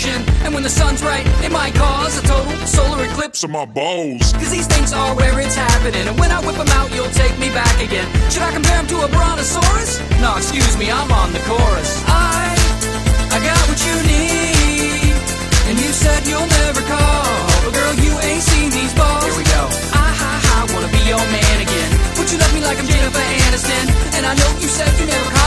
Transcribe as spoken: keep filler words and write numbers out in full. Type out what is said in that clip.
ocean. And when the sun's right, it might cause a total solar eclipse of my balls. Cause these things are where it's happening, and when I whip them out, you'll take me back again. Should I compare them to a brontosaurus? No, excuse me, I'm on the chorus. I, I got what you need, and you said you'll never call. But girl, you ain't seen these balls. Here we go. I, I, I wanna be your man again. Would you love me like I'm Jennifer Aniston? And I know you said you never call.